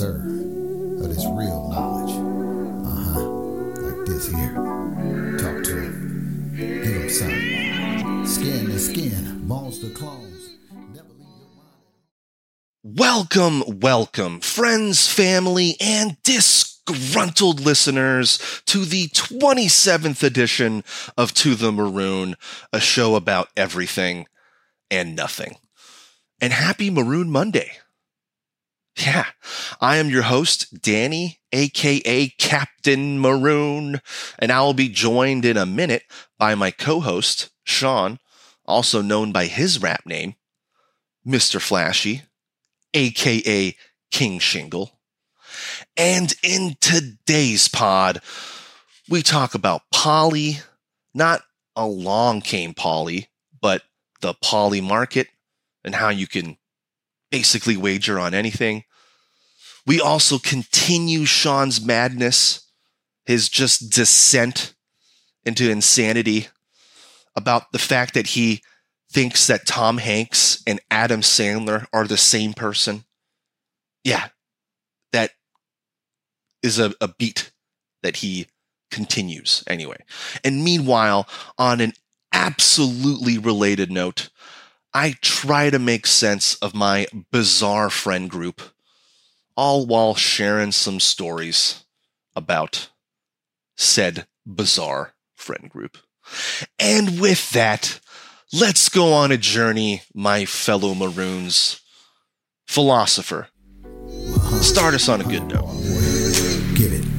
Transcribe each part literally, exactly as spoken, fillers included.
sir, of this real knowledge. Uh-huh, like this here. Talk to him. Give him something. Skin to skin, bones to clones. Never leave your mind. Welcome, welcome, friends, family, and disgruntled listeners to the twenty-seventh edition of To the Maroon, a show about everything and nothing. And happy Maroon Monday. Yeah, I am your host, Danny, aka Captain Maroon, and I will be joined in a minute by my co-host, Sean, also known by his rap name, Mister Flashy, aka King Shingle. And in today's pod, we talk about Poly, not along came Poly, but the Poly market and how you can basically wager on anything. We also continue Sean's madness, his just descent into insanity about the fact that he thinks that Tom Hanks and Adam Sandler are the same person. Yeah, that is a, a beat that he continues anyway. And meanwhile, on an absolutely related note, I try to make sense of my bizarre friend group, all while sharing some stories about said bizarre friend group. And with that, let's go on a journey, my fellow Maroons. Philosopher, start us on a good note. Give it.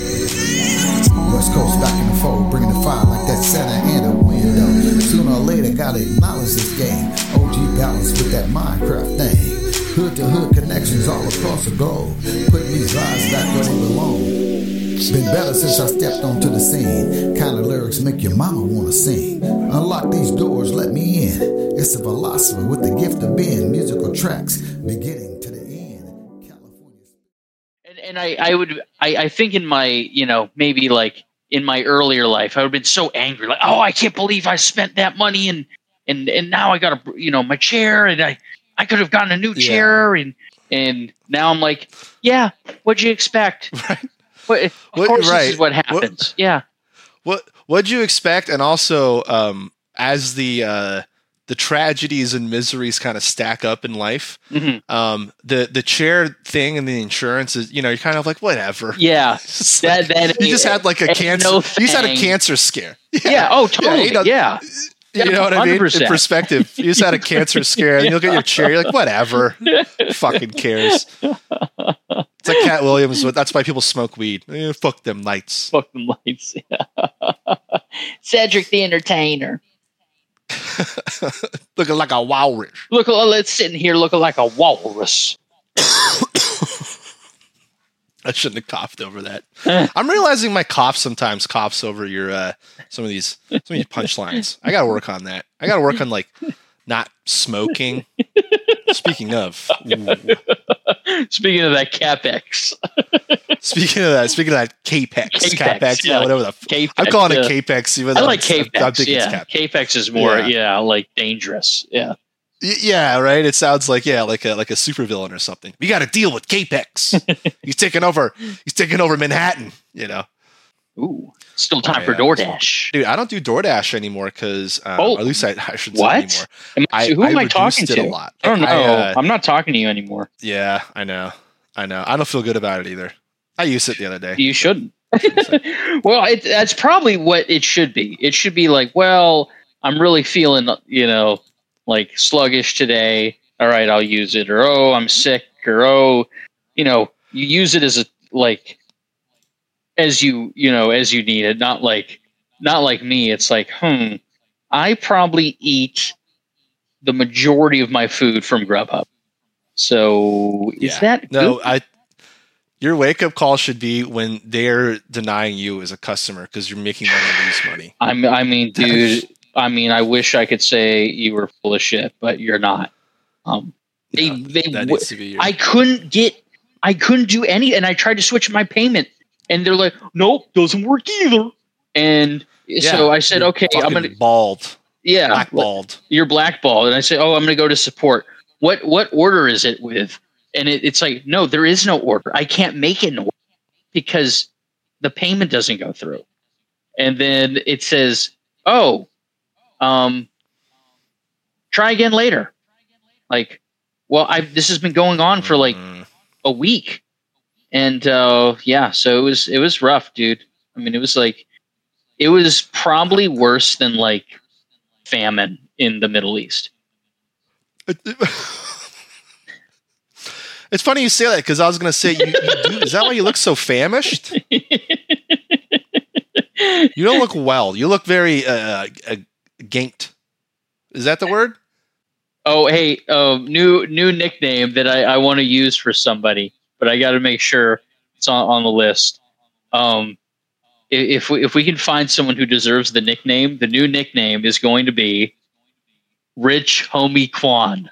West Coast back in the fold, bringing the fire like that Santa and a window. Sooner or later, gotta acknowledge this game. O G balance with that Minecraft thing. Hood to hood connections all across the globe. Putting these vibes back where they belong. Been better since I stepped onto the scene. Kind of lyrics make your mama wanna sing. Unlock these doors, let me in. It's a philosopher with the gift of being musical tracks, beginning to the end. California. And, and I, I would, I, I think in my, you know, maybe like in my earlier life, I would have been so angry, like, oh, I can't believe I spent that money, and and and now I got a, you know, my chair, and I, I could have gotten a new chair, yeah. and and now I'm like, yeah, what'd you expect? Right. What, of what, course, right. this is what happens. What, yeah. What what'd you expect? And also, um, as the uh, the tragedies and miseries kind of stack up in life, mm-hmm. um, the the chair thing and the insurance is, you know, you're kind of like, whatever. Yeah. that, like, that you just had like a cancer. No you just had a cancer scare. Yeah. yeah oh, totally. Yeah. You know, yeah. You know what I mean? In perspective, you just had a cancer scare, and you look at your chair, you're like, whatever. Fucking cares. It's like Cat Williams. That's why people smoke weed. Eh, fuck them lights. Fuck them lights. Yeah. Cedric the Entertainer. Looking like a walrus. Look, let's sit in here looking like a walrus. I shouldn't have coughed over that. I'm realizing my cough sometimes coughs over your uh, some of these some of these punchlines. I got to work on that. I got to work on like not smoking. Speaking of, ooh. Speaking of that Capex. Speaking of that, speaking of that Capex, Capex, Capex, yeah, whatever the. Capex, I'm calling yeah. it Capex, even though I like Capex. Capex. I think yeah, it's Cap- Capex is more, yeah. yeah, like dangerous. Yeah. Yeah, right. It sounds like yeah, like a like a supervillain or something. We got to deal with Capex. he's taking over. He's taking over Manhattan. You know. Ooh, still time oh, for yeah. DoorDash, dude. I don't do DoorDash anymore because, um, oh, or at least I, I shouldn't what? say anymore. I, I, who am I, I talking to? A lot. I don't know. I, uh, I'm not talking to you anymore. Yeah, I know. I know. I don't feel good about it either. I used it the other day. You shouldn't. Well, it, that's probably what it should be. It should be like, well, I'm really feeling, you know, like sluggish today. All right, I'll use it. Or, oh, I'm sick. Or, oh, you know, you use it as a, like, as you, you know, as you need it. Not like, not like me. It's like, hmm, I probably eat the majority of my food from Grubhub. So is yeah. that no? good? I. Your wake up call should be when they're denying you as a customer because you're making them lose money. I'm, I mean, dude. I mean, I wish I could say you were full of shit, but you're not. Um, they, no, they, that needs to be your- I couldn't get, I couldn't do any, and I tried to switch my payment, and they're like, nope, doesn't work either. And yeah, so I said, okay, I'm gonna bald. Yeah, blackballed. You're blackballed, and I said, oh, I'm gonna go to support. What what order is it with? And it, it's like, no, there is no order. I can't make it an order because the payment doesn't go through. And then it says, oh, um, try again later. Like, well, I've, this has been going on for like a week. And uh, yeah, so it was it was rough, dude. I mean, it was like, it was probably worse than like famine in the Middle East. It's funny you say that because I was going to say, you, you do, is that why you look so famished? You don't look well. You look very uh, uh, ganked. Is that the word? Oh, hey, um, new new nickname that I, I want to use for somebody, but I got to make sure it's on, on the list. Um, if we if we can find someone who deserves the nickname, the new nickname is going to be Rich Homie Quan.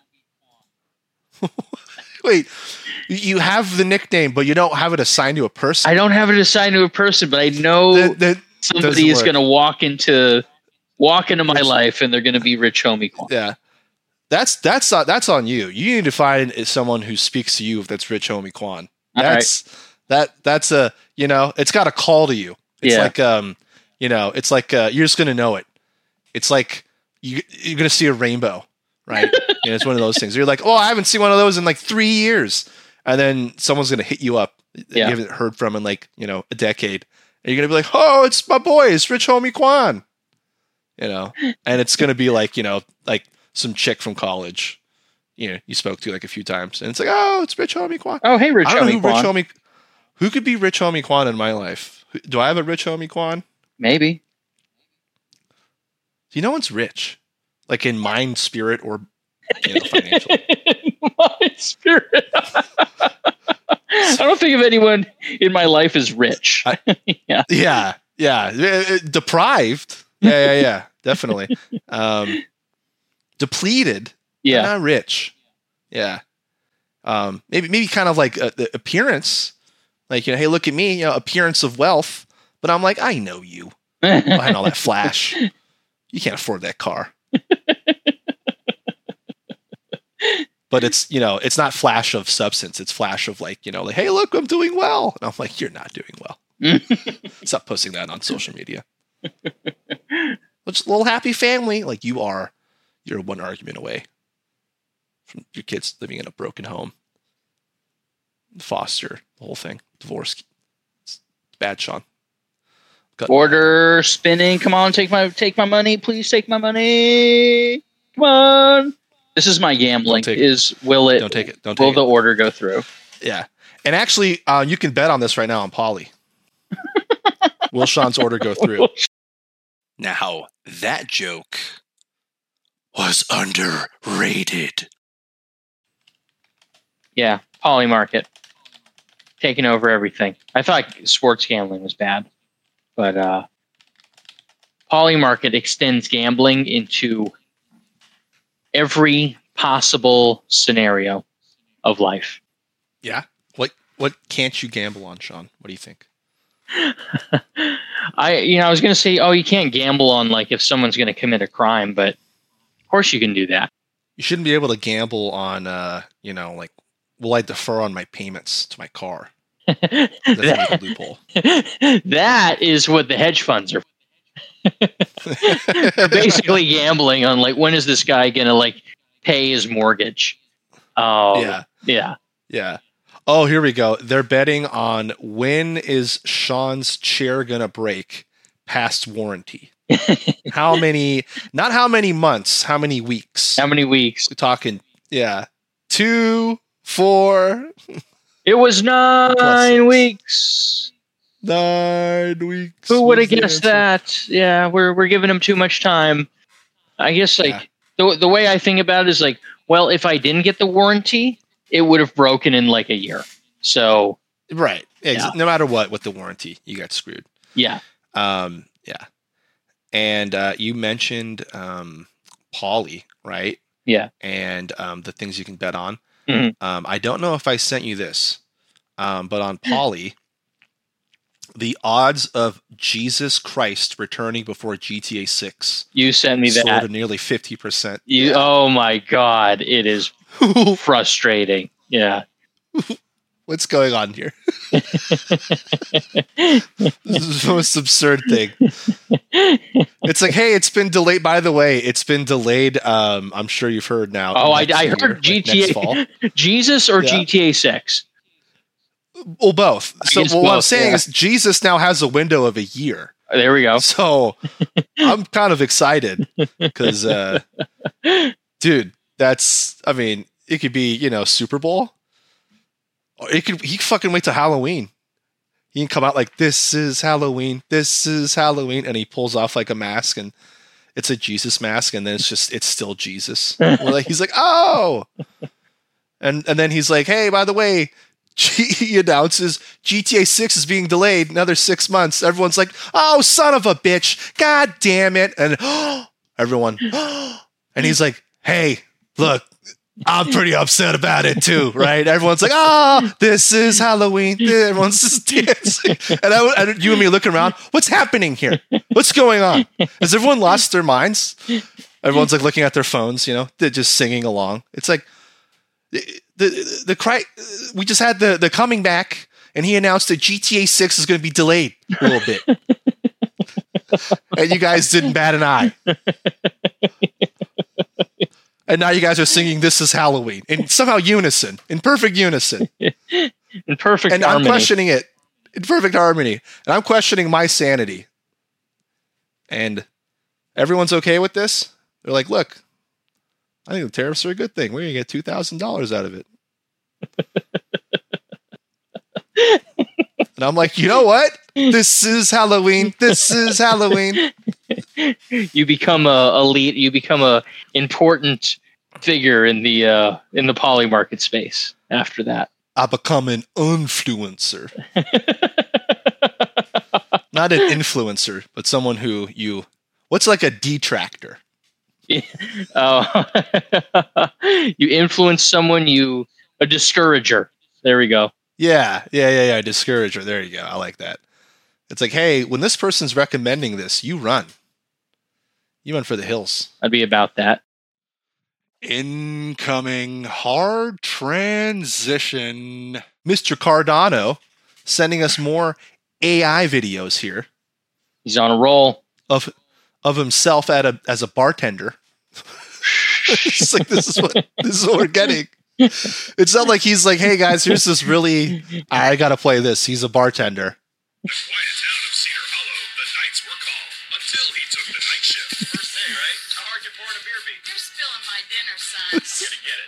Wait, you have the nickname, but you don't have it assigned to a person? I don't have it assigned to a person, but I know that, that somebody is going to walk into walk into my life, and they're going to be Rich Homie Quan. Yeah, that's that's uh, that's on you. You need to find someone who speaks to you if that's Rich Homie Quan. That's right. that that's a you know, it's got a call to you. It's yeah. like um, you know, it's like uh, you're just going to know it. It's like you you're going to see a rainbow. Right. And it's one of those things. You're like, oh, I haven't seen one of those in like three years. And then someone's going to hit you up that yeah. you haven't heard from in like, you know, a decade. And you're going to be like, oh, it's my boy. It's Rich Homie Quan. You know, and it's going to be like, you know, like some chick from college, you know, you spoke to like a few times. And it's like, oh, it's Rich Homie Quan. Oh, hey, Rich I don't Homie know who Quan. Rich Homie, who could be Rich Homie Quan in my life? Do I have a Rich Homie Quan? Maybe. You know, one's rich, like in mind, spirit, or you know, financially. My spirit. I don't think of anyone in my life as rich. I, yeah. Yeah. Yeah. Deprived. Yeah. Yeah. Yeah. Definitely. Um, depleted. Yeah. Not rich. Yeah. Um, maybe, maybe kind of like uh, the appearance, like, you know, hey, look at me, you know, appearance of wealth. But I'm like, I know you behind all that flash. You can't afford that car. But it's, you know, it's not flash of substance. It's flash of like, you know, like, hey, look, I'm doing well. And I'm like, you're not doing well. Stop posting that on social media. Just a little happy family. Like you are, you're one argument away from your kids living in a broken home. Foster, the whole thing. Divorce. It's bad, Sean. Got Order spinning. Come on, take my take my money. Please take my money. Come on. This is my gambling. Is will it? Don't take it. Don't take will it. the order go through? Yeah, and actually, uh, you can bet on this right now on Polly. Will Sean's order go through? Now that joke was underrated. Yeah, Polly Market taking over everything. I thought sports gambling was bad, but uh, Polly Market extends gambling into every possible scenario of life. Yeah. What what can't you gamble on, Sean? What do you think? I you know I was going to say, oh, you can't gamble on like if someone's going to commit a crime, but of course you can do that. You shouldn't be able to gamble on, uh, you know, like, will I defer on my payments to my car? That's that, a loophole. That is what the hedge funds are. They're basically gambling on like, when is this guy gonna like pay his mortgage? Oh, yeah, yeah, yeah. Oh, here we go. They're betting on when is Sean's chair gonna break past warranty. How many? Not how many months. How many weeks? How many weeks? We're talking. Yeah, two, four. It was nine weeks. Nine weeks. Who would have guessed that? Yeah, we're we're giving him too much time. I guess like yeah. the the way I think about it is like, well, if I didn't get the warranty, it would have broken in like a year. So right, yeah. No matter what, with the warranty, you got screwed. Yeah. Um. Yeah. And uh, you mentioned um, Polly, right? Yeah. And um, the things you can bet on. Mm-hmm. Um, I don't know if I sent you this, um, but on Polly, the odds of Jesus Christ returning before G T A six. You sent me that. Sold at nearly fifty percent. You, yeah. Oh my God. It is frustrating. Yeah. What's going on here? This is the most absurd thing. It's like, hey, it's been delayed. By the way, it's been delayed. Um, I'm sure you've heard now. Oh, I, I heard year, G T A. Like Jesus or yeah. G T A six? Well, both. So well, both, what I'm saying yeah. is Jesus now has a window of a year. There we go. So I'm kind of excited because, uh, dude, that's, I mean, it could be, you know, Super Bowl. Or it could, he could fucking wait till Halloween. He can come out like, this is Halloween, this is Halloween. And he pulls off like a mask and it's a Jesus mask. And then it's just, it's still Jesus. Like, he's like, oh. And, and then he's like, hey, by the way, he announces G T A six is being delayed another six months. Everyone's like, oh, son of a bitch. God damn it. And oh, everyone, oh. And he's like, hey, look, I'm pretty upset about it too, right? Everyone's like, oh, this is Halloween. Everyone's just dancing. And, I, and you and me looking around, what's happening here? What's going on? Has everyone lost their minds? Everyone's like looking at their phones, you know, they're just singing along. It's like, the the, the cry, we just had the, the coming back, and he announced that G T A six is going to be delayed a little bit. And you guys didn't bat an eye. And now you guys are singing This Is Halloween in somehow unison, in perfect unison. In perfect and harmony. I'm questioning it in perfect harmony. And I'm questioning my sanity. And everyone's okay with this? They're like, look, I think the tariffs are a good thing. We're going to get two thousand dollars out of it. And I'm like, you know what? This is Halloween. This is Halloween. You become a elite. You become a important figure in the uh, in the poly market space. After that, I become an influencer. Not an influencer, but someone who you. What's like a detractor? Oh, you influence someone. You a discourager. There we go. Yeah, yeah, yeah, yeah. Discourager. There you go. I like that. It's like, hey, when this person's recommending this, you run. You run for the hills. I'd be about that. Incoming hard transition. Mister Cardano sending us more A I videos here. He's on a roll. Of of himself at a as a bartender. It's like this is what this is what we're getting. It's not like he's like, hey guys, here's this really I gotta play this. He's a bartender. The quiet town of Cedar Hollow, the nights were calm until he took the night shift. First day, right? How hard you pouring a beer beat? You're spilling my dinner, son. Gonna get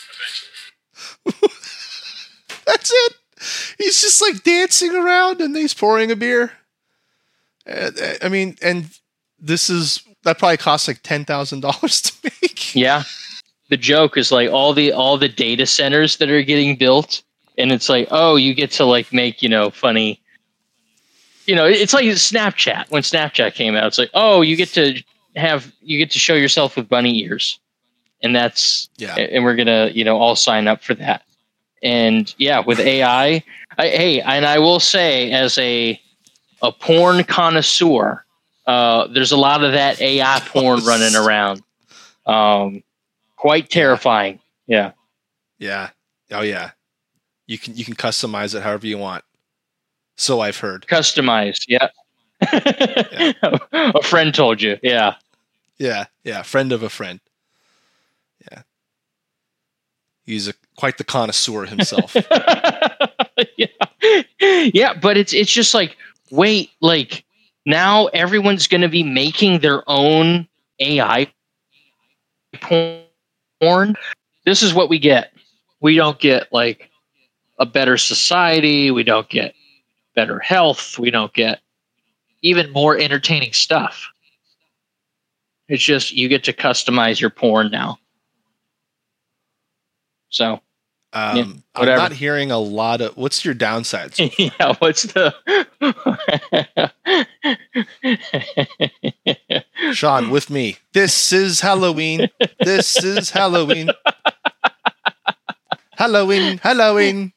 it eventually. That's it. He's just like dancing around and he's pouring a beer. Uh, I mean, and this is that probably costs like ten thousand dollars to make. Yeah. The joke is like all the all the data centers that are getting built, and it's like, oh, you get to like make, you know, funny, you know, it's like Snapchat. When Snapchat came out, it's like, oh, you get to have you get to show yourself with bunny ears, and that's yeah, and we're gonna, you know, all sign up for that. And yeah, with A I, I hey, and I will say, as a a porn connoisseur, uh, there's a lot of that A I porn running around. Um, Quite terrifying. Yeah. Yeah. Oh yeah. You can you can customize it however you want. So I've heard. Customized. Yeah. Yeah. A friend told you. Yeah. Yeah. Yeah. Friend of a friend. Yeah. He's a quite the connoisseur himself. Yeah. Yeah, but it's it's just like, wait, like now everyone's going to be making their own A I porn. Porn. This is what we get. We don't get like a better society. We don't get better health. We don't get even more entertaining stuff. It's just you get to customize your porn now. So, um, yeah, I'm whatever. not hearing a lot of. What's your downsides? Yeah, what's the Sean, with me. This is Halloween. This is Halloween. Halloween. Halloween.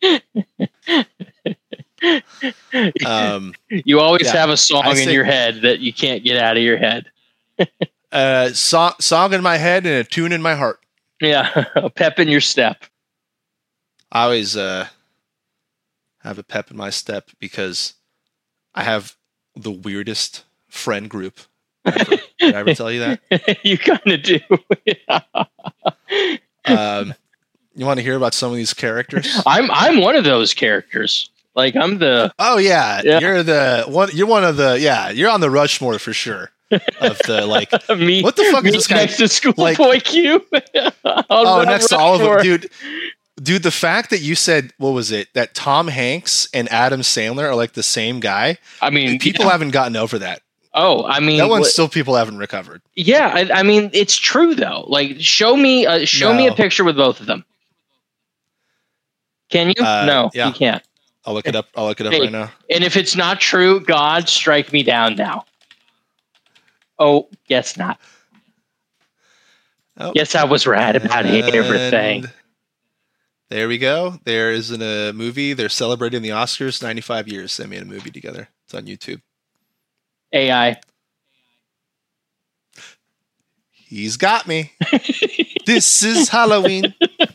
Um, you always yeah, have a song I in say- your head that you can't get out of your head. uh, song, song in my head and a tune in my heart. Yeah, a pep in your step. I always uh, have a pep in my step because I have the weirdest friend group ever. Did I ever tell you that? You kind of do. Um, you want to hear about some of these characters? I'm I'm one of those characters. Like I'm the Oh yeah, Yeah. you're the one. You're one of the yeah. You're on the Rushmore for sure. Of the like, me. what the fuck is me this guy? next to Schoolboy like- Q? Oh, next to all of them, dude. Dude, the fact that you said what was it that Tom Hanks and Adam Sandler are like the same guy? I mean, People yeah. haven't gotten over that. Oh, I mean, That one what- still people haven't recovered. yeah. I, I mean, it's true though. Like, show me, uh, show me No. a picture with both of them. Can you? Uh, no, yeah. you can't. I'll look it up. I'll look it up Hey. right now. And if it's not true, God, strike me down now. Oh, guess not. Oh. Yes, I was right about everything. And there we go. There is in a movie. They're celebrating the Oscars. ninety-five years. They made a movie together. It's on YouTube. A I. He's got me. This is Halloween.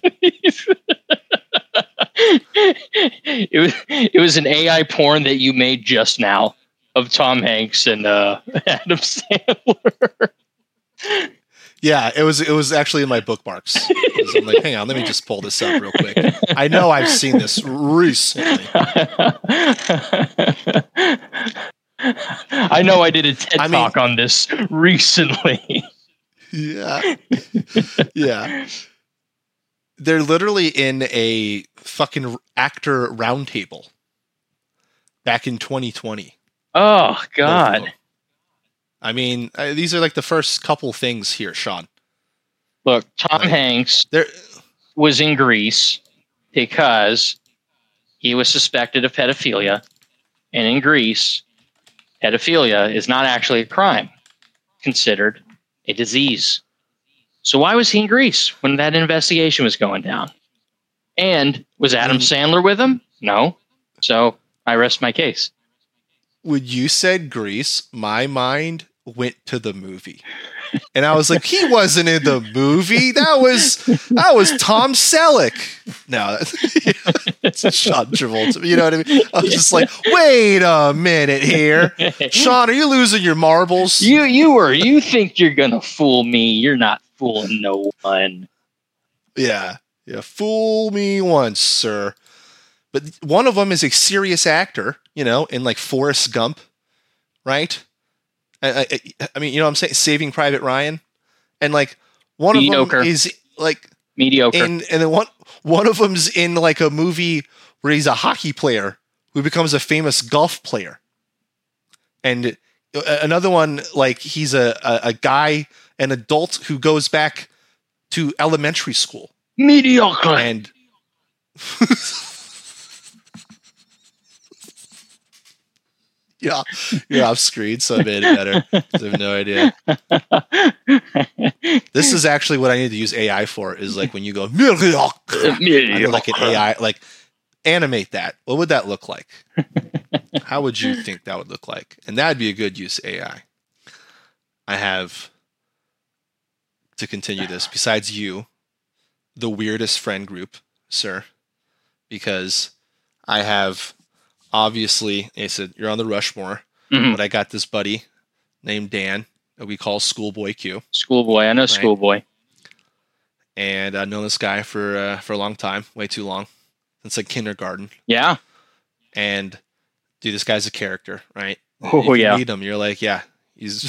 it was it was an A I porn that you made just now of Tom Hanks and uh, Adam Sandler. Yeah, it was. It was actually in my bookmarks. It was- I'm like, hang on, let me just pull this up real quick. I know I've seen this recently. I know I did a TED I mean- talk on this recently. Yeah, yeah. They're literally in a fucking actor roundtable back in twenty twenty. Oh both of God. them. I mean, uh, these are like the first couple things here, Sean. Look, Tom Like- Hanks They're was in Greece because he was suspected of pedophilia. And in Greece, pedophilia is not actually a crime, considered a disease. So why was he in Greece when that investigation was going down? And was Adam Mm. Sandler with him? No. So I rest my case. when you said Grease, my mind went to the movie. And I was like, he wasn't in the movie. That was that was Tom Selleck. No, it's Sean Travolta. You know what I mean? I was just like, wait a minute here. Sean, are you losing your marbles? You you were you think you're gonna fool me? You're not fooling no one. Yeah. Yeah. Fool me once, sir. But one of them is a serious actor, you know, in like Forrest Gump, right? I, I, I mean, you know what I'm saying? Saving Private Ryan. And like one Mediocre. of them is like Mediocre. in, and then one, one of them's in like a movie where he's a hockey player who becomes a famous golf player. And another one, like he's a, a, a guy, an adult who goes back to elementary school. Mediocre. And yeah, you're off screen, so I made it better. I have no idea. This is actually what I need to use A I for. Is like when you go, I need like an A I, like animate that. What would that look like? How would you think that would look like? And that'd be a good use of A I. I have to continue this. Besides you, the weirdest friend group, sir, because I have. Obviously, I said you're on the Rushmore, Mhm. but I got this buddy named Dan that we call Schoolboy Q, Schoolboy. I know Schoolboy. and I've known this guy for uh, for a long time, way too long, since like kindergarten. Yeah. And dude, this guy's a character, right? Oh, if you yeah. meet him, you're like, yeah, he's.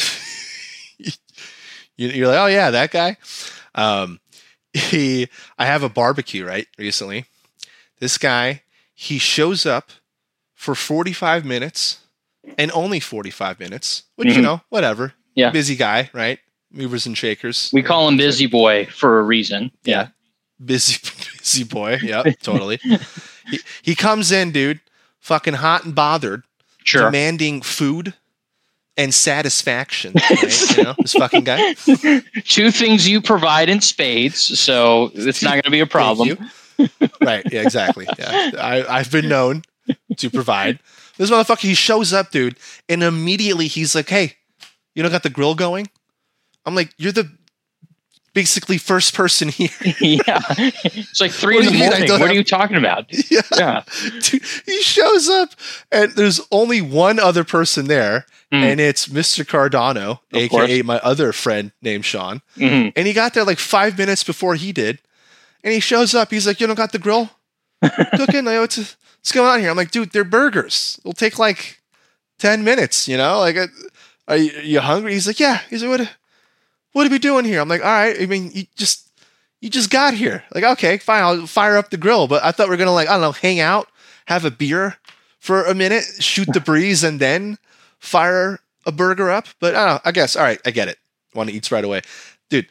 you- you're like, oh yeah, that guy. Um, he, I have a barbecue right recently. This guy, he shows up for forty-five minutes and only forty-five minutes, which, you Mhm. know, whatever. Yeah. Busy guy, right? Movers and shakers. We call him Busy Boy for a reason. Yeah. Busy, busy boy. Yep, totally. He, he comes in, dude, fucking hot and bothered, Sure. demanding food and satisfaction. Right? You know, this fucking guy. Two things you provide in spades, so it's not going to be a problem. Thank you. Right. Yeah, exactly. Yeah. I, I've been known to provide. This motherfucker, he shows up, dude, and immediately he's like, hey, you don't got the grill going? I'm like, you're the basically first person here. Yeah. It's like three What in do the you mean I morning. don't What have- are you talking about? Yeah. Yeah. Dude, he shows up and there's only one other person there, Mm. and it's Mister Cardano, Of aka course. my other friend named Sean. Mhm. And he got there like five minutes before he did. And he shows up. He's like, "You don't got the grill cooking? Like, what's, what's going on here?" I'm like, "Dude, they're burgers. It'll take like ten minutes, you know? Like, uh, are you, are you hungry?" He's like, "Yeah." He's like, "What, what are we doing here?" I'm like, "All right. I mean, you just, you just got here. Like, okay, fine. I'll fire up the grill. But I thought we were going to, like, I don't know, hang out, have a beer for a minute, shoot the breeze, and then fire a burger up. But I don't know. I guess. All right. I get it. Want to eat right away. Dude,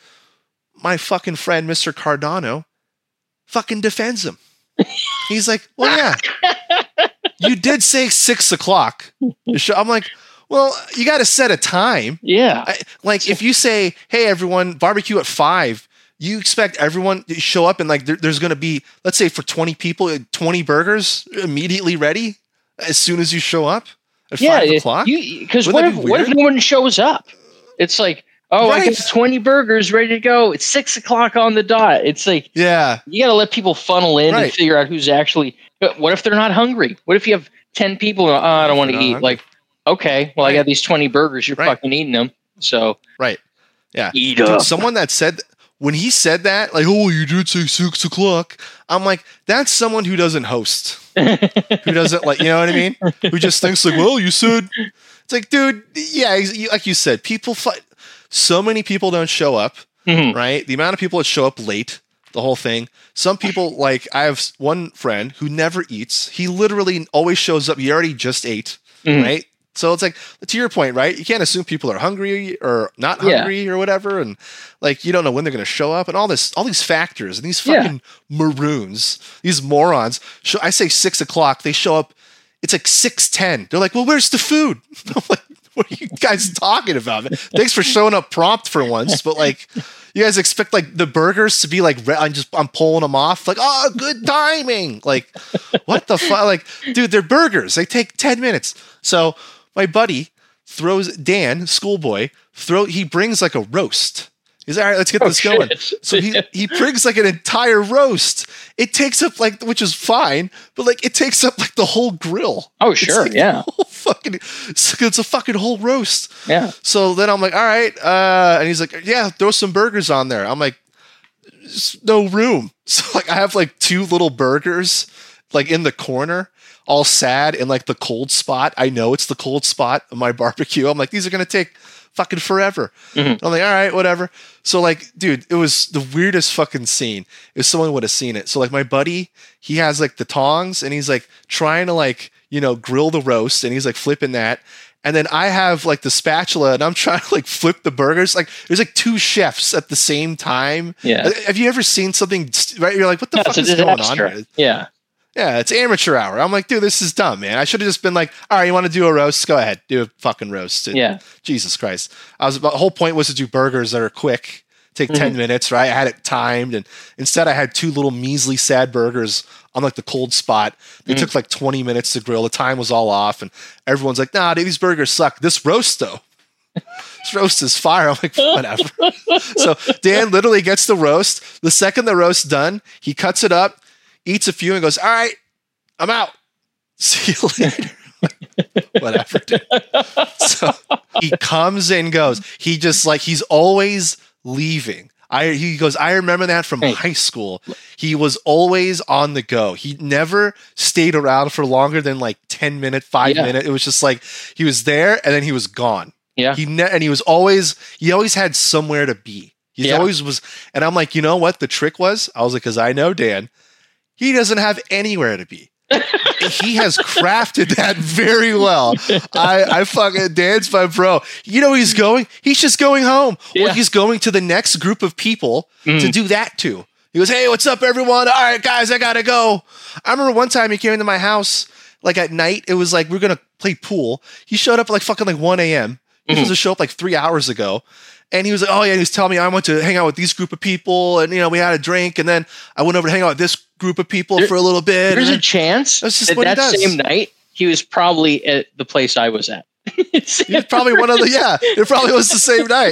my fucking friend, Mister Cardano, fucking defends him. He's like, "Well, yeah, you did say six o'clock." I'm like, "Well, you got to set a time. Yeah. I, like, if you say, 'Hey, everyone, barbecue at five,' you expect everyone to show up and like there, there's going to be, let's say for twenty people, twenty burgers immediately ready as soon as you show up at Yeah. five it- o'clock? you Because Wouldn't what that if be what if weird? no one shows up? It's like, oh, I Right. got twenty burgers ready to go. It's six o'clock on the dot. It's like Yeah. you got to let people funnel in Right. and figure out who's actually. But what if they're not hungry? What if you have ten people? And, oh, I don't want to They're not eat. hungry. Like, okay, well, I Right. got these twenty burgers. You're Right. fucking eating them. So Right. Yeah. eat Dude, up. someone that said, when he said that, like, "Oh, you did say six o'clock," I'm like, that's someone who doesn't host. Who doesn't, like, you know what I mean? Who just thinks like, "Well, you said," it's like, dude, yeah, ex- you- like you said, people fight. So many people don't show up, Mhm. right? The amount of people that show up late, the whole thing. Some people, like, I have s- one friend who never eats. He literally always shows up. He already just ate, Mhm. right? So it's like, to your point, right? You can't assume people are hungry or not Yeah. hungry or whatever, and like you don't know when they're going to show up, and all this, all these factors, and these Yeah. fucking maroons, these morons. Show, I say six o'clock, they show up. It's like six ten. They're like, "Well, where's the food?" I'm like, "What are you guys talking about? Thanks for showing up prompt for once, but like, you guys expect like the burgers to be like, re- I'm just I'm pulling them off, like, oh, good timing. Like, what the fuck? Like, dude, they're burgers. They take ten minutes. So my buddy throws Dan, schoolboy, throw. He brings like a roast. He's all right. Let's get Oh, this going. shit. So he he brings like an entire roast. It takes up like, which is fine, but like it takes up like the whole grill. Oh, It's sure, like the yeah. whole fucking, it's, it's a fucking whole roast. Yeah. So then I'm like, all right, uh, and he's like, yeah, throw some burgers on there. I'm like, there's no room. So like I have like two little burgers like in the corner, all sad in like the cold spot. I know it's the cold spot of my barbecue. I'm like, these are gonna take fucking forever. Mhm. I'm like, all right, whatever. So like, dude, it was the weirdest fucking scene. If someone would have seen it. So like my buddy, he has like the tongs and he's like trying to like, you know, grill the roast and he's like flipping that. And then I have like the spatula and I'm trying to like flip the burgers. Like there's like two chefs at the same time. Yeah. Have you ever seen something, right? You're like, what the No, fuck it's a is going on disaster. here? Yeah. Yeah, it's amateur hour. I'm like, dude, this is dumb, man. I should have just been like, all right, you want to do a roast? Go ahead, do a fucking roast. And Yeah. Jesus Christ. I was the whole point was to do burgers that are quick, take Mm-hmm. ten minutes, right? I had it timed, and instead I had two little measly sad burgers on like the cold spot. They Mm-hmm. took like twenty minutes to grill. The time was all off, and everyone's like, nah, dude, these burgers suck. This roast though. This roast is fire. I'm like, whatever. So Dan literally gets the roast. The second the roast's done, he cuts it up, eats a few, and goes, all right, I'm out. See you later. Whatever, dude. So he comes and goes. He just like, he's always leaving. I, he goes, I remember that from Hey. high school. He was always on the go. He never stayed around for longer than like ten minutes, five Yeah. minutes. It was just like, he was there and then he was gone. Yeah. He ne- and he was always, he always had somewhere to be. He Yeah. always was. And I'm like, you know what the trick was? I was like, because I know Dan, he doesn't have anywhere to be. He has crafted that very well. I, I fucking Dan's my bro. You know where he's going? He's just going home. Yeah. Or he's going to the next group of people to Mhm. do that too. He goes, hey, what's up, everyone? All right, guys, I gotta go. I remember one time he came into my house like at night. It was like we we're gonna play pool. He showed up at like fucking like one a.m. He was supposed to show up like three hours ago. And he was like, oh, yeah, he was telling me I went to hang out with these group of people. And, you know, we had a drink. And then I went over to hang out with this group of people There- for a little bit. There's and a chance That's just that what he that does. same night he was probably at the place I was at. He's probably one of the, yeah, it probably was the same night. Yeah.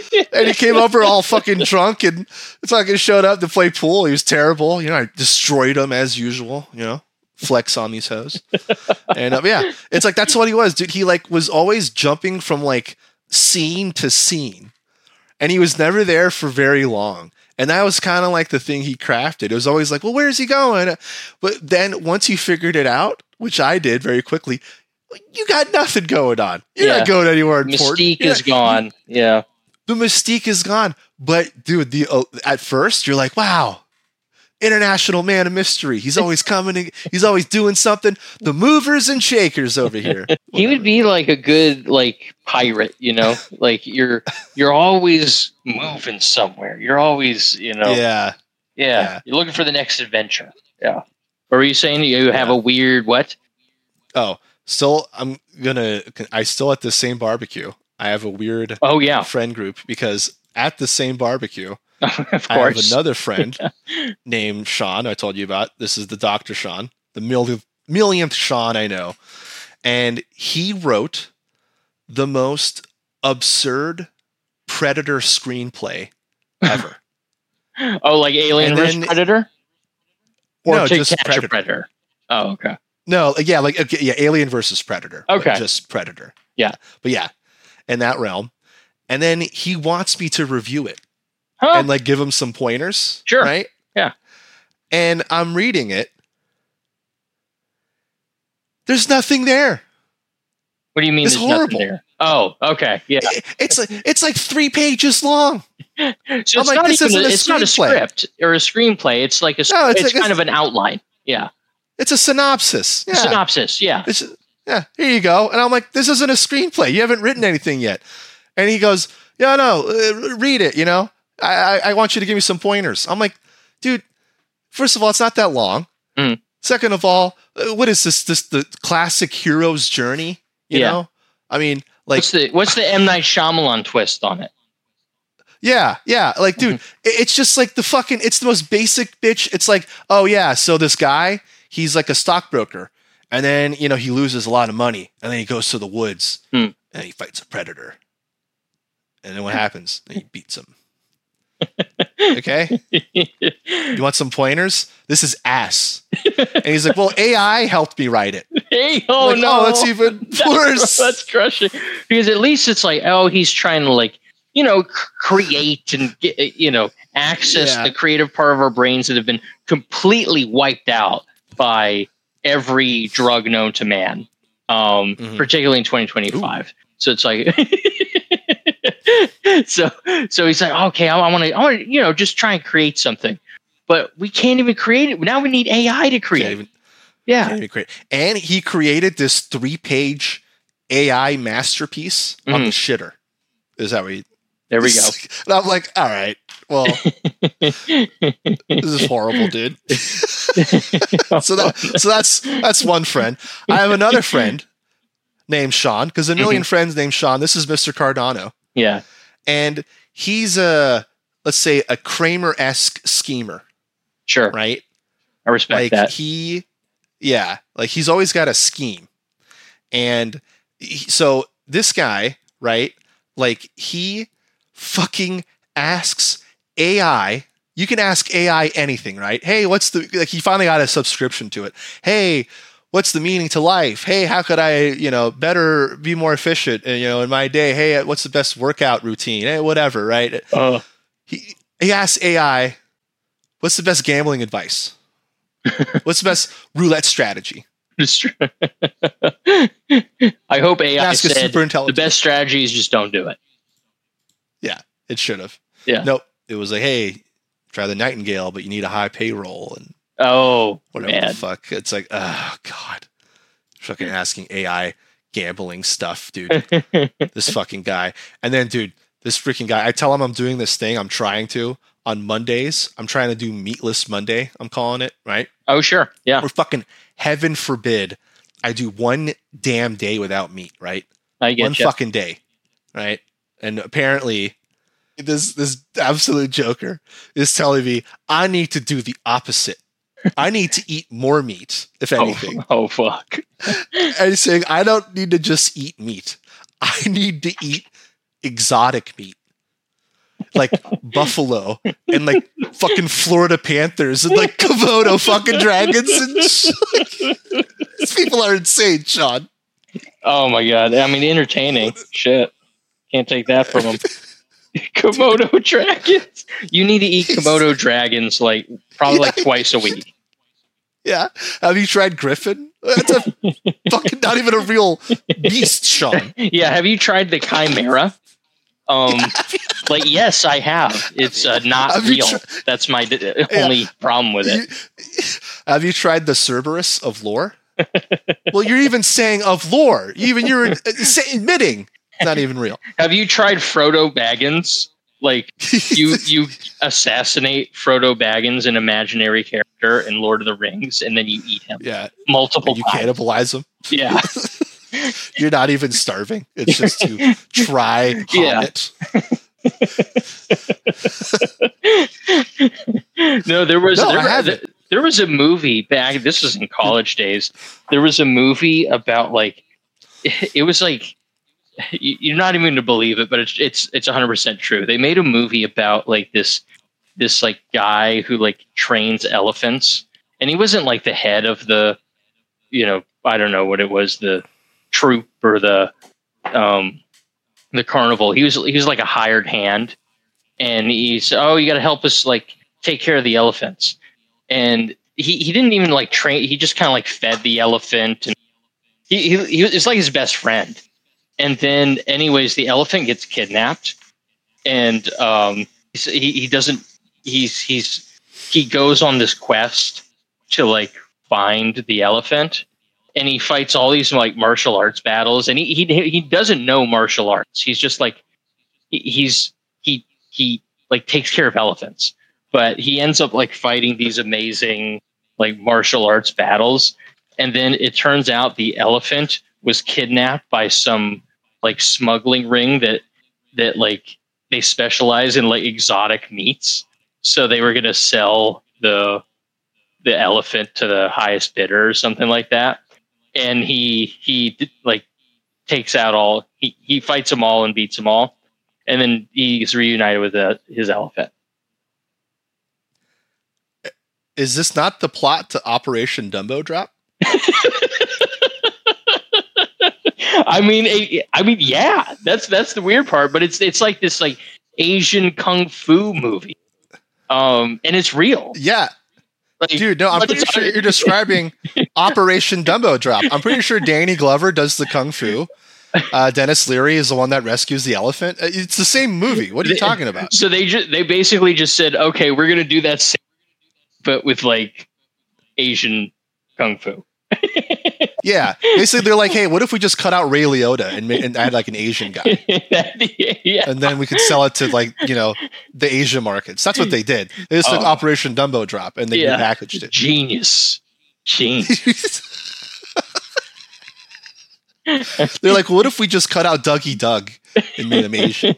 And he came over all fucking drunk and fucking showed up to play pool. He was terrible. You know, I destroyed him as usual, you know, flex on these hoes. And um, yeah, it's like, that's what he was, dude. He like was always jumping from like scene to scene and he was never there for very long. And that was kind of like the thing he crafted. It was always like, well, where's he going? But then once he figured it out, which I did very quickly, you got nothing going on. You're Yeah. not going anywhere important. Mystique You're is not- gone. Yeah. The mystique is gone. But dude, the uh, at first you're like, wow, international man of mystery. He's always coming. And, he's always doing something. The movers and shakers over here. He would be like a good like pirate, you know, like you're you're always moving somewhere. You're always, you know, yeah, Yeah. Yeah. You're looking for the next adventure. Yeah. Or were you saying you have Yeah. a weird what? Oh, still, I'm gonna. I still at the same barbecue. I have a weird Oh yeah, friend group because at the same barbecue, of I have course. another friend named Sean. I told you about. This is the Doctor Sean, the millionth, millionth Sean I know, and he wrote the most absurd Predator screenplay ever. Oh, like Alien And versus then- Predator, or No, to just catch Predator. a predator. Oh, okay. No, yeah, like okay, yeah, Alien versus Predator. but Okay. just Predator. Yeah. but yeah, in that realm. And then he wants me to review it Huh? and like give him some pointers. Sure. Right. Yeah. And I'm reading it. There's nothing there. What do you mean? It's There's nothing horrible. there. Oh, okay. Yeah. It's like it's like three pages long. So I'm it's like, not this even. isn't A, a it's not a screenplay. script or a screenplay. It's like a. No, it's it's like a- kind of an outline. Yeah. It's a synopsis. Yeah. Synopsis. Yeah. It's, yeah, here you go. And I'm like, this isn't a screenplay. You haven't written anything yet. And he goes, yeah, no, uh, read it, you know? I, I, I want you to give me some pointers. I'm like, dude, first of all, it's not that long. Mm. Second of all, uh, what is this? This the classic hero's journey? You Yeah. know? I mean, like, what's the What's the M Night Shyamalan twist on it? yeah, yeah. Like, dude, it- it's just like the fucking, it's the most basic bitch. It's like, oh, yeah, so this guy, he's like a stockbroker. And then, you know, he loses a lot of money. And then he goes to the woods Hmm. and he fights a predator. And then what happens? He beats him. Okay? You want some pointers? This is ass. And he's like, well, A I helped me write it. Hey, oh Like, no, oh, that's even worse. That's crushing. Because at least it's like, oh, he's trying to like, you know, c- create and get, you know, access Yeah. the creative part of our brains that have been completely wiped out by every drug known to man, um, Mhm. particularly in twenty twenty-five. So it's like, so so he's like, okay, I, I want to, I want to, you know, just try and create something, but we can't even create it. Now we need A I to create. Can't even- yeah. can't even create. And he created this three-page A I masterpiece on the shitter. Is that what he... There we go. And I'm like, all right, well, this is horrible, dude. so that so that's that's one friend. I have another friend named Sean, because a 1000000 friends named Sean. This is Mister Cardano, Yeah. and he's a, let's say, a Kramer-esque schemer, Sure. right? I respect Like that. he, yeah, like he's always got a scheme, and he, so this guy, right? Like he fucking asks A I. You can ask A I anything, right? Hey, what's the, like he finally got a subscription to it. Hey, what's the meaning to life? Hey, how could I, you know, better be more efficient, uh, you know, in my day? Hey, what's the best workout routine? Hey, whatever, right? Oh, He he asks A I, what's the best gambling advice? What's the best roulette strategy? it's true. I hope A I Ask a said super the intelligent. best strategy is just don't do it. Yeah, it should have. Yeah. Nope. It was like, hey, try the Nightingale, but you need a high payroll and Oh, whatever man. the fuck. It's like, oh god, fucking asking A I gambling stuff, dude. This fucking guy, and then, dude, this freaking guy. I tell him I'm doing this thing. I'm trying to on Mondays. I'm trying to do Meatless Monday. I'm calling it, right? Oh, sure. Yeah. Or fucking heaven forbid, I do one damn day without meat, right? I get One you. fucking day, right? And apparently, this this absolute joker is telling me I need to do the opposite. I need to eat more meat, if anything. Oh, oh, fuck. And he's saying I don't need to just eat meat. I need to eat exotic meat. like buffalo and like fucking Florida Panthers and like Komodo fucking dragons and shit. These people are insane, Sean. Oh my god! I mean, entertaining. Shit, can't take that from them. Komodo dragons. You need to eat Komodo dragons like probably Yeah. like twice a week. Yeah. Have you tried Griffin? That's a fucking not even a real beast, Sean. Yeah. Have you tried the chimera? Um, like yes, I have. It's uh, not Have you real. tri- That's my d- only problem with it. You- have you tried the Cerberus of lore? Well, you're even saying of lore. Even you're uh, say, admitting it's not even real. Have you tried Frodo Baggins? Like you you assassinate Frodo Baggins, an imaginary character in Lord of the Rings, and then you eat him Yeah. multiple And you times. cannibalize them. Yeah. You're not even starving. It's just to try Yeah. it. No, there was No, there, I haven't. there, there was a movie back. This was in college days. There was a movie about like it, it was like you- you're not even going to believe it, but it's it's it's one hundred percent true. They made a movie about like this this like guy who like trains elephants, and he wasn't like the head of the, you know, I don't know what it was, the troop or the um the carnival. He was he was like a hired hand, and he's oh you got to help us like take care of the elephants, and he he didn't even like train. He just kind of like fed the elephant, and he he, he it's like his best friend. And then, anyways, the elephant gets kidnapped, and um, he he doesn't. He's he's he goes on this quest to like find the elephant, and he fights all these like martial arts battles, and he he he doesn't know martial arts. He's just like he, he's he he like takes care of elephants, but he ends up like fighting these amazing like martial arts battles, and then it turns out the elephant was kidnapped by some like smuggling ring that that like they specialize in like exotic meats, so they were going to sell the the elephant to the highest bidder or something like that, and he he like takes out all he, he fights them all and beats them all, and then he's reunited with the, his elephant. Is this not the plot to Operation Dumbo Drop? I mean, it, I mean, yeah, that's that's the weird part, but it's it's like this like Asian kung fu movie, um, and it's real. Yeah. Like, Dude, no, I'm like, pretty it's- sure you're describing Operation Dumbo Drop. I'm pretty sure Danny Glover does the kung fu. Uh, Dennis Leary is the one that rescues the elephant. Uh, It's the same movie. What are you talking about? So they just they basically just said, okay, we're gonna do that, same, but with like Asian kung fu. Yeah. Basically, they're like, hey, what if we just cut out Ray Liotta and, ma- and add like an Asian guy? Yeah. And then we could sell it to like, you know, the Asia markets. That's what they did. They just took Oh. Operation Dumbo Drop and they Yeah. repackaged it. Genius. Genius. They're like, what if we just cut out Dougie Doug and made him Asian?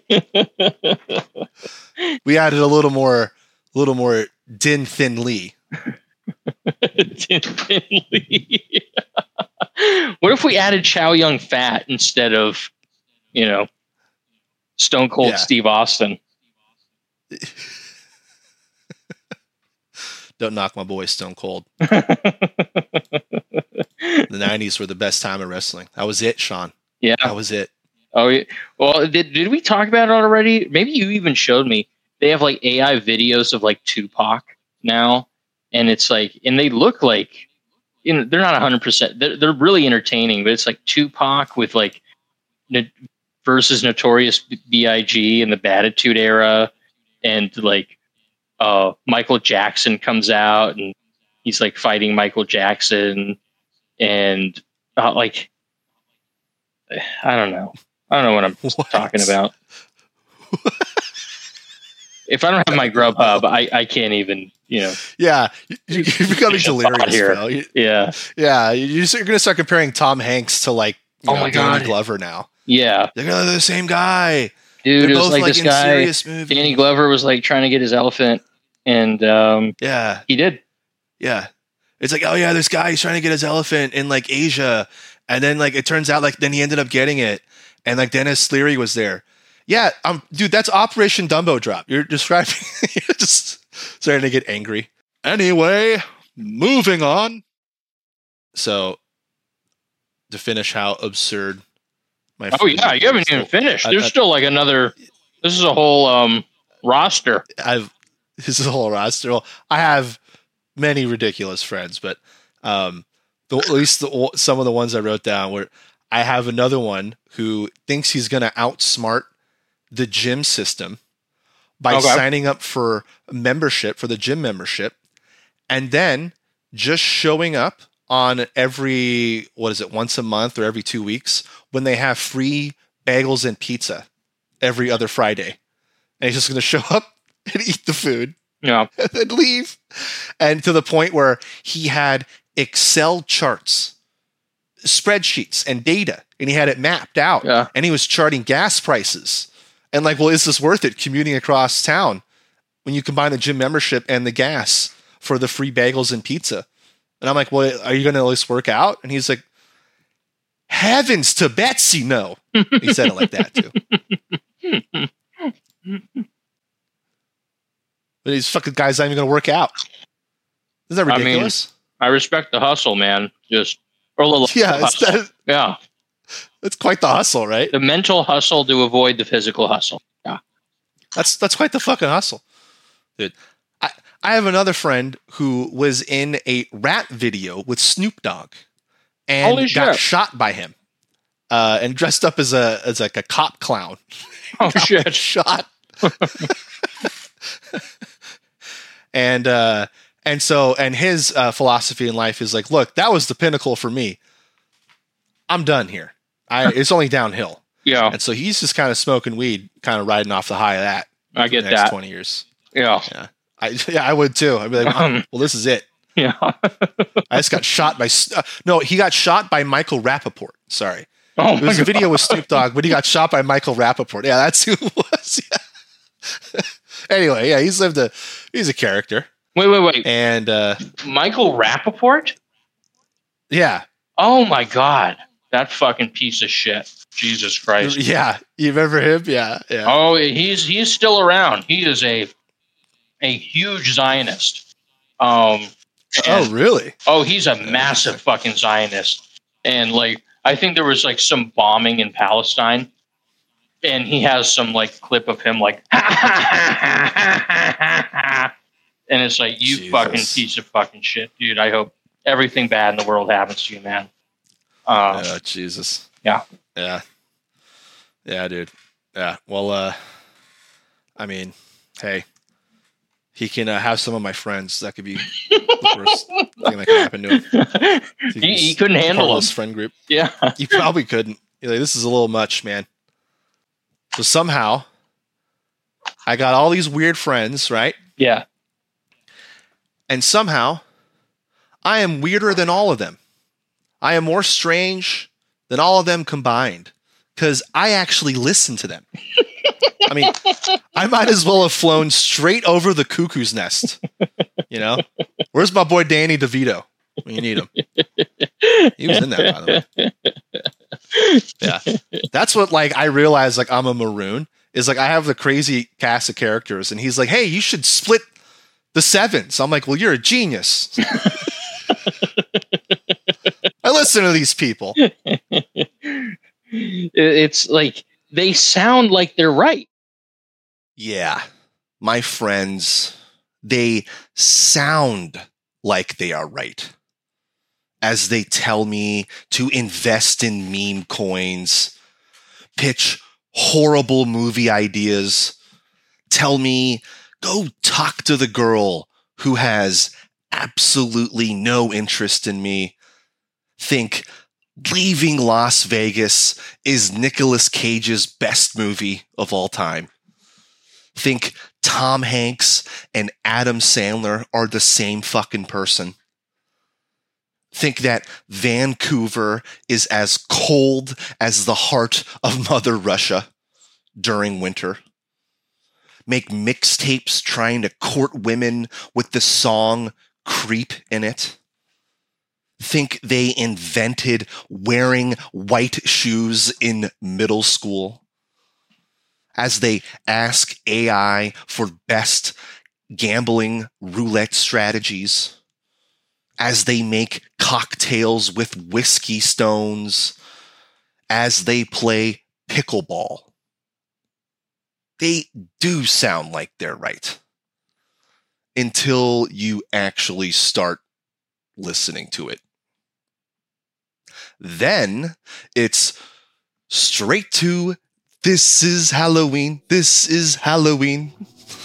We added a little more, a little more Din Thin Lee. What if we added Chow Yun Fat instead of, you know, Stone Cold Yeah. Steve Austin? Don't knock my boy Stone Cold. The nineties were the best time of wrestling. That was it, Sean. Yeah. That was it. Oh, yeah. Well, did did we talk about it already? Maybe you even showed me. They have like A I videos of like Tupac now, and it's like, and they look like, you know, they're not one hundred percent. They're they're really entertaining, but it's like Tupac with like no, versus Notorious B I G in the Batitude era, and like uh, Michael Jackson comes out and he's like fighting Michael Jackson, and uh, like I don't know. I don't know what I'm What? talking about. If I don't have my Grubhub, I, I can't even, you know. Yeah, you- you're becoming Get the thought delirious, here. bro. You- Yeah. Yeah, you're, just, you're going to start comparing Tom Hanks to like you Oh know, my Danny God. Glover now. Yeah. They're gonna they're the same guy. Dude, They're it was both like, like this in guy, serious movies. Danny Glover was like trying to get his elephant, and um, Yeah, he did. yeah. It's like, oh yeah, this guy he's trying to get his elephant in like Asia, and then like it turns out like then he ended up getting it, and like Dennis Leary was there, Yeah, um, dude, that's Operation Dumbo Drop. You're describing. You're just starting to get angry. Anyway, moving on. So, to finish how absurd my Oh yeah, you haven't even finished. There's I, I, still like another. This is a whole um, roster. I've this is a whole roster. Well, I have many ridiculous friends, but um, the, at least the, some of the ones I wrote down were. I have another one who thinks he's going to outsmart the gym system by okay. signing up for membership for the gym membership, and then just showing up on every, what is it, once a month or every two weeks when they have free bagels and pizza every other Friday. And he's just going to show up and eat the food yeah. and then leave. And to the point where he had Excel charts, spreadsheets and data, and he had it mapped out yeah. and he was charting gas prices. And like, well, is this worth it commuting across town when you combine the gym membership and the gas for the free bagels and pizza? And I'm like, well, are you going to at least work out? And he's like, heavens to Betsy, no. He said it like that too. But these fucking guys not even going to work out. Isn't that ridiculous? I mean, I respect the hustle, man. Just or a little yeah, it's that, yeah. It's quite the hustle, right? The mental hustle to avoid the physical hustle. Yeah, that's that's quite the fucking hustle, dude. I I have another friend who was in a rap video with Snoop Dogg and Holy got shit. shot by him, uh, and dressed up as a as like a cop clown. Oh shit! Shot. and uh, and so and his uh, philosophy in life is like, look, that was the pinnacle for me. I'm done here. I, it's only downhill. Yeah. And so he's just kind of smoking weed, kind of riding off the high of that. I get for the next that. twenty years. Yeah. Yeah. I, yeah, I would too. I'd be like, um, well, this is it. Yeah. I just got shot by, uh, no, he got shot by Michael Rappaport. Sorry. Oh, it was a video with Snoop Dogg, but he got shot by Michael Rappaport. Yeah, that's who it was. Yeah. Anyway, yeah, he's lived a, he's a character. Wait, wait, wait. And, uh, Michael Rappaport? Yeah. Oh my God. That fucking piece of shit. Jesus Christ. Yeah. You remember him? Yeah. Yeah. Oh, he's he's still around. He is a a huge Zionist. Um Oh, really? Oh, he's a massive fucking Zionist. And like I think there was like some bombing in Palestine. And he has some like clip of him like and it's like, you Jesus. fucking piece of fucking shit, dude. I hope everything bad in the world happens to you, man. Um, oh, Jesus. Yeah. Yeah. Yeah, dude. Yeah. Well, uh, I mean, hey, he can uh, have some of my friends. That could be the worst thing that could happen to him. He, he, he couldn't handle this friend group. Yeah. He probably couldn't. He's like, this is a little much, man. So somehow I got all these weird friends, right? Yeah. And somehow I am weirder than all of them. I am more strange than all of them combined because I actually listen to them. I mean, I might as well have flown straight over the cuckoo's nest. You know, where's my boy Danny DeVito when you need him? He was in that, by the way. Yeah, that's what like I realized. Like I'm a maroon is like I have the crazy cast of characters, and he's like, "Hey, you should split the seven." So I'm like, "Well, you're a genius." I listen to these people. It's like they sound like they're right. Yeah. My friends, they sound like they are right as they tell me to invest in meme coins, pitch horrible movie ideas, tell me, go talk to the girl who has absolutely no interest in me. Think Leaving Las Vegas is Nicolas Cage's best movie of all time. Think Tom Hanks and Adam Sandler are the same fucking person. Think that Vancouver is as cold as the heart of Mother Russia during winter. Make mixtapes trying to court women with the song Creep in it. Think they invented wearing white shoes in middle school. as they ask A I for best gambling roulette strategies, as they make cocktails with whiskey stones, as they play pickleball. They do sound like they're right. Until you actually start listening to it. Then it's straight to, this is Halloween, this is Halloween.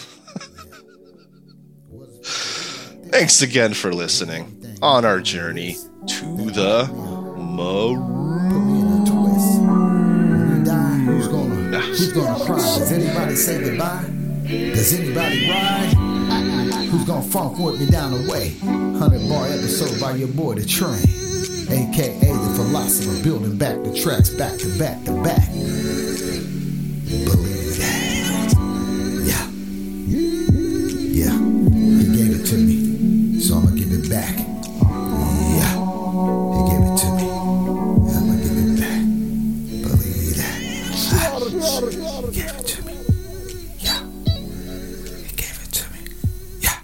Thanks again for listening on our journey to the maroon. Put me in a twist. When you die, who's gonna, who's gonna cry? Does anybody say goodbye? Does anybody ride? Who's gonna funk with me down the way? Hundred bar episode by your boy The Train, A K A the philosopher, building back the tracks back to back to back. Believe that. Yeah. Yeah. He gave it to me, so I'ma give it back. Yeah. He gave it to me. I'ma give it back. Believe that. He gave it to me. Yeah. He gave it to me. Yeah.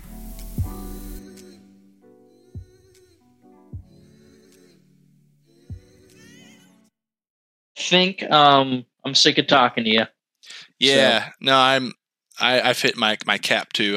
Think um I'm sick of talking to you. Yeah, no, I'm. I, I fit my my cap too.